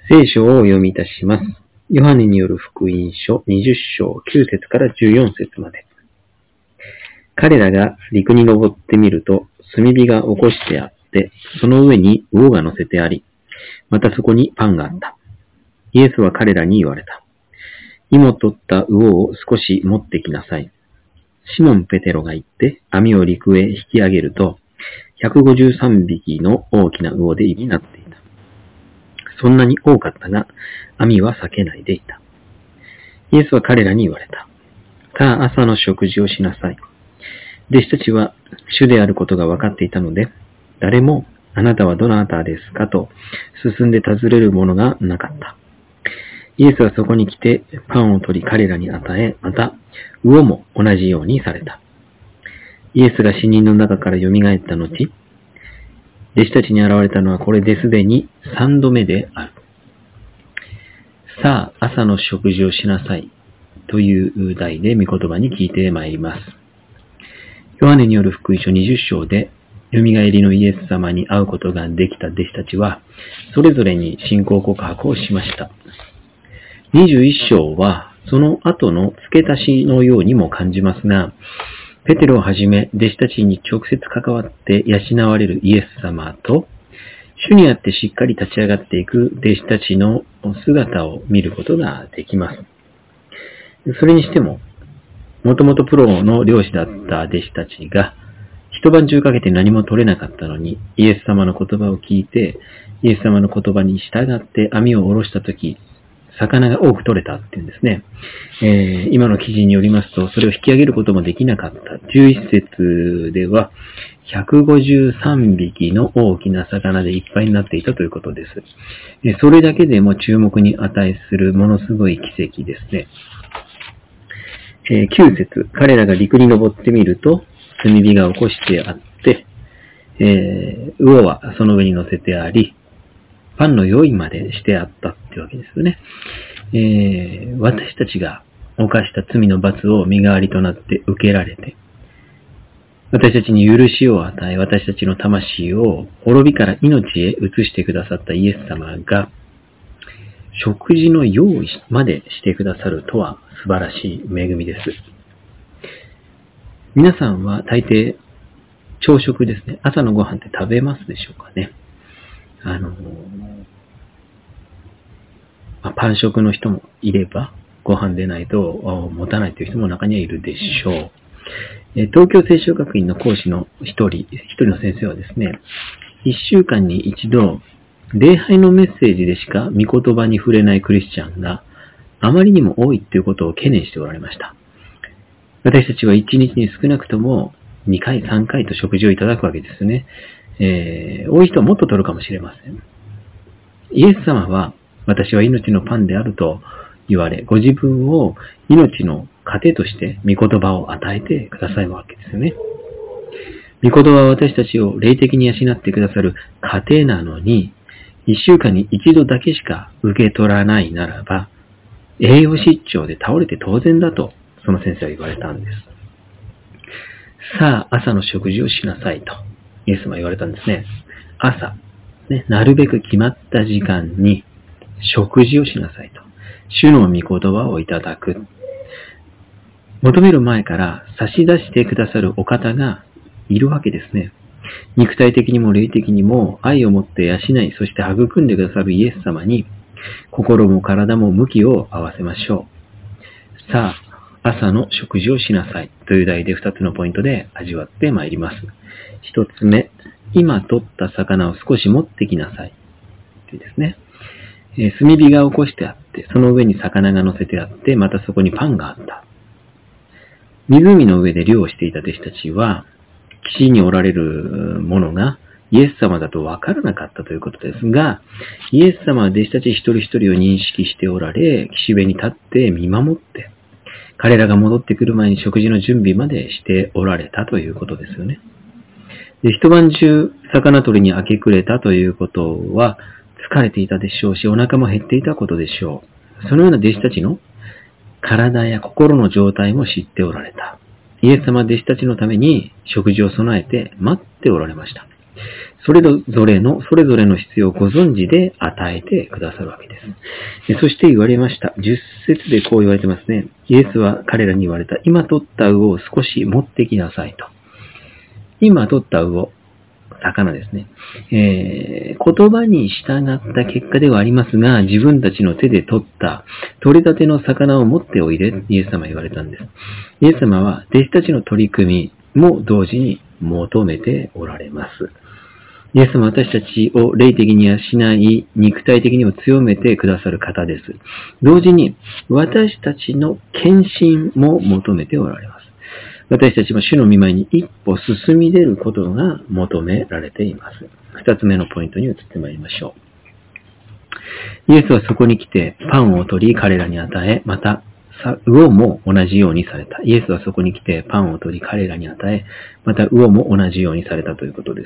聖書をお読みいたします。ヨハネによる福音書20章9節から14節まで。彼らが陸に登ってみると、炭火が起こしてあって、その上に魚が乗せてあり、またそこにパンがあった。イエスは彼らに言われた。芋取った魚を少し持ってきなさい。シモン・ペテロが行って網を陸へ引き上げると、153匹の大きな魚でになっていた。そんなに多かったが、網は裂けないでいた。イエスは彼らに言われた。さあ、朝の食事をしなさい。弟子たちは主であることが分かっていたので、誰もあなたはどなたですかと進んで尋ねるものがなかった。イエスはそこに来てパンを取り彼らに与え、また魚も同じようにされた。イエスが死人の中から蘇った後、弟子たちに現れたのはこれですでに3度目である。さあ、朝の食事をしなさいという題で御言葉に聞いてまいります。ヨハネによる福音書20章で、蘇りのイエス様に会うことができた弟子たちは、それぞれに信仰告白をしました。21章は、その後の付け足しのようにも感じますが、ペテロをはじめ弟子たちに直接関わって養われるイエス様と、主にあってしっかり立ち上がっていく弟子たちの姿を見ることができます。それにしても、もともとプロの漁師だった弟子たちが、一晩中かけて何も取れなかったのに、イエス様の言葉を聞いて、イエス様の言葉に従って網を下ろしたとき、魚が多く取れたっていうんですね。今の記事によりますと、それを引き上げることもできなかった。11節では、153匹の大きな魚でいっぱいになっていたということです。それだけでも注目に値するものすごい奇跡ですね。9節、彼らが陸に登ってみると、炭火が起こしてあって、魚はその上に乗せてあり、パンの用意までしてあったってわけですよね。私たちが犯した罪の罰を身代わりとなって受けられて、私たちに許しを与え、私たちの魂を滅びから命へ移してくださったイエス様が、食事の用意までしてくださるとは素晴らしい恵みです。皆さんは大抵朝食ですね。朝のご飯って食べますでしょうかね。パン食の人もいれば、ご飯でないと持たないという人も中にはいるでしょう。東京聖書学院の講師の一人の先生はですね、1週間に一度、礼拝のメッセージでしか御言葉に触れないクリスチャンがあまりにも多いということを懸念しておられました。私たちは1日に少なくとも2回、3回と食事をいただくわけですね。多い人はもっと取るかもしれません。イエス様は、私は命のパンであると言われ、ご自分を命の糧として御言葉を与えてくださるわけですよね。御言葉は私たちを霊的に養ってくださる糧なのに、1週間に一度だけしか受け取らないならば、栄養失調で倒れて当然だと、その先生は言われたんです。さあ、朝の食事をしなさいと、イエスも言われたんですね。朝、なるべく決まった時間に食事をしなさいと。主の御言葉をいただく。求める前から差し出してくださるお方がいるわけですね。肉体的にも霊的にも愛を持って養い、そして育んでくださるイエス様に心も体も向きを合わせましょう。さあ、朝の食事をしなさいという題で2つのポイントで味わってまいります。1つ目、今取った魚を少し持ってきなさい。というですね。炭火が起こしてあって、その上に魚が乗せてあって、またそこにパンがあった。湖の上で漁をしていた弟子たちは、岸におられるものがイエス様だと分からなかったということですが、イエス様は弟子たち一人一人を認識しておられ、岸辺に立って見守って、彼らが戻ってくる前に食事の準備までしておられたということですよね。で、一晩中魚取りに明け暮れたということは、疲れていたでしょうし、お腹も減っていたことでしょう。そのような弟子たちの体や心の状態も知っておられた。イエス様は弟子たちのために食事を備えて待っておられました。 それぞれの必要をご存知で与えてくださるわけです。そして言われました。10節でこう言われてますね。イエスは彼らに言われた。今取った魚を少し持ってきなさいと。今取った魚、魚ですね。言葉に従った結果ではありますが、自分たちの手で取った取れたての魚を持っておいで、イエス様は言われたんです。イエス様は弟子たちの取り組みも同時に求めておられます。イエス様は私たちを霊的に養い、肉体的にも強めてくださる方です。同時に私たちの献身も求めておられます。私たちも主の御前に一歩進み出ることが求められています。二つ目のポイントに移ってまいりましょう。イエスはそこに来てパンを取り彼らに与え、また魚も同じようにされた。イエスはそこに来てパンを取り彼らに与え、また魚も同じようにされたということです。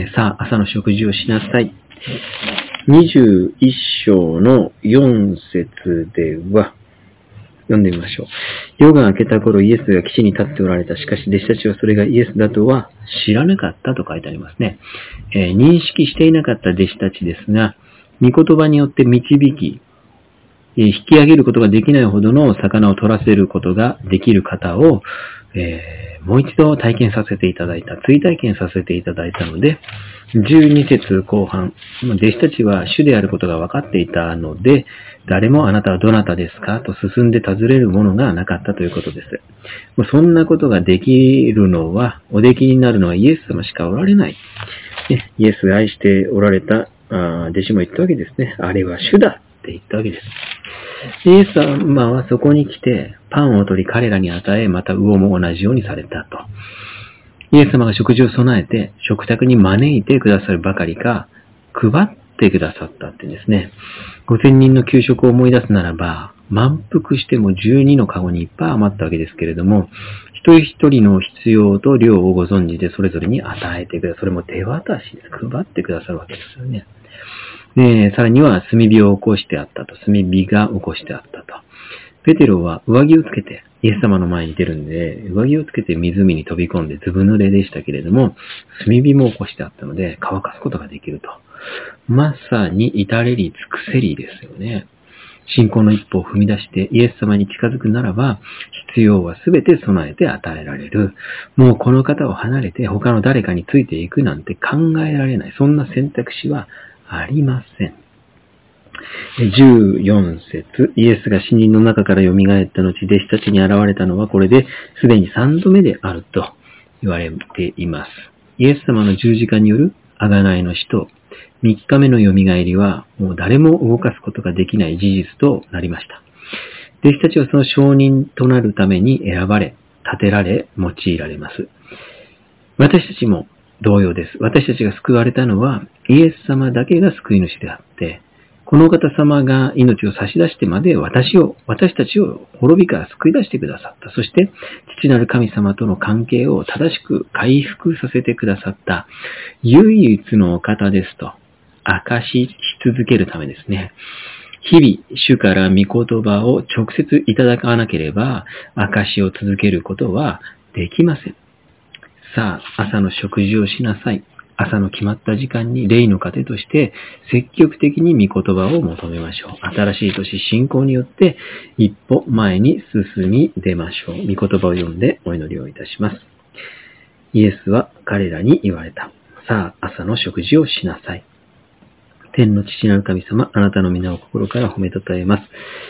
さあ、朝の食事をしなさい。21章の4節では、読んでみましょう。夜が明けた頃、イエスが岸に立っておられた。しかし、弟子たちはそれがイエスだとは知らなかったと書いてありますね。認識していなかった弟子たちですが、御言葉によって導き、引き上げることができないほどの魚を取らせることができる方を、もう一度体験させていただいた、追体験させていただいたので、12節後半、弟子たちは主であることが分かっていたので、誰もあなたはどなたですかと進んで尋ねるものがなかったということです。そんなことができるのは、おできになるのはイエス様しかおられない。イエスが愛しておられた弟子も言ったわけですね。あれは主だって言ったわけです。イエス様はそこに来てパンを取り彼らに与え、また魚も同じようにされたと。イエス様が食事を備えて食卓に招いてくださるばかりか、配ってくださったってですね。5000人の給食を思い出すならば、満腹しても12のカゴにいっぱい余ったわけですけれども、一人一人の必要と量をご存知でそれぞれに与えてくださる。それも手渡しで配ってくださるわけですよね。さらには炭火を起こしてあったと。炭火が起こしてあったと。ペテロは上着をつけてイエス様の前に出るんで、上着をつけて湖に飛び込んでずぶ濡れでしたけれども、炭火も起こしてあったので乾かすことができると。まさに至れり尽くせりですよね。信仰の一歩を踏み出してイエス様に近づくならば、必要はすべて備えて与えられる。もうこの方を離れて他の誰かについていくなんて考えられない。そんな選択肢はありません。14節、イエスが死人の中から蘇った後、弟子たちに現れたのはこれですでに3度目であると言われています。イエス様の十字架による贖いの死と3日目の蘇りはもう誰も動かすことができない事実となりました。弟子たちはその証人となるために選ばれ、立てられ、用いられます。私たちも同様です。私たちが救われたのはイエス様だけが救い主であって、この方様が命を差し出してまで私たちを滅びから救い出してくださった。そして父なる神様との関係を正しく回復させてくださった唯一のお方ですと証し続けるためですね。日々主から御言葉を直接いただかなければ証しを続けることはできません。さあ、朝の食事をしなさい。朝の決まった時間に霊の糧として積極的に御言葉を求めましょう。新しい年信仰によって一歩前に進み出ましょう。御言葉を読んでお祈りをいたします。イエスは彼らに言われた。さあ、朝の食事をしなさい。天の父なる神様、あなたの皆を心から褒めたたえます。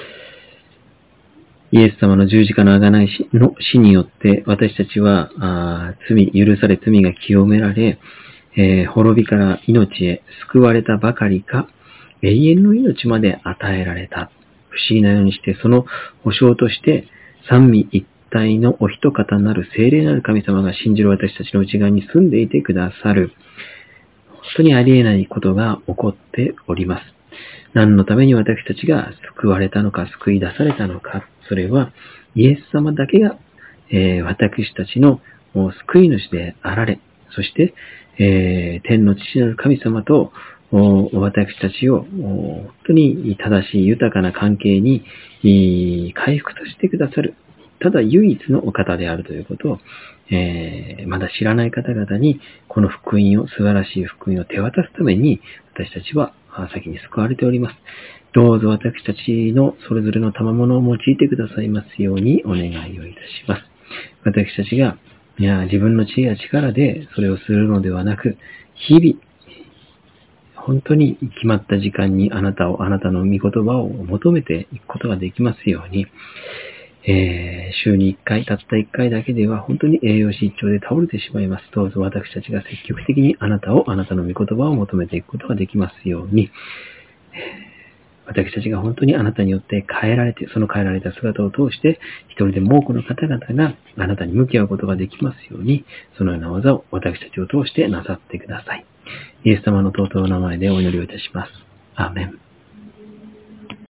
イエス様の十字架の贖いの死によって私たちは許され罪が清められ、滅びから命へ救われたばかりか、永遠の命まで与えられた。不思議なようにして、その保証として、三位一体のお一方なる聖霊なる神様が信じる私たちの内側に住んでいてくださる。本当にありえないことが起こっております。何のために私たちが救われたのか、救い出されたのか、それはイエス様だけが、私たちの救い主であられ、そして、天の父なる神様と私たちを本当に正しい豊かな関係に回復としてくださる。 ただ唯一のお方であるということを、まだ知らない方々に、この福音を、素晴らしい福音を手渡すために、私たちは先に救われております。どうぞ私たちのそれぞれの賜物を用いてくださいますようにお願いをいたします。私たちが自分の知恵や力でそれをするのではなく、日々、本当に決まった時間にあなたの御言葉を求めていくことができますように、週に1回、たった1回だけでは本当に栄養失調で倒れてしまいます。どうぞ私たちが積極的にあなたの御言葉を求めていくことができますように、私たちが本当にあなたによって変えられて、その変えられた姿を通して、一人でも多くの方々があなたに向き合うことができますように、そのような技を私たちを通してなさってください。イエス様の尊いお名前でお祈りをいたします。アーメン。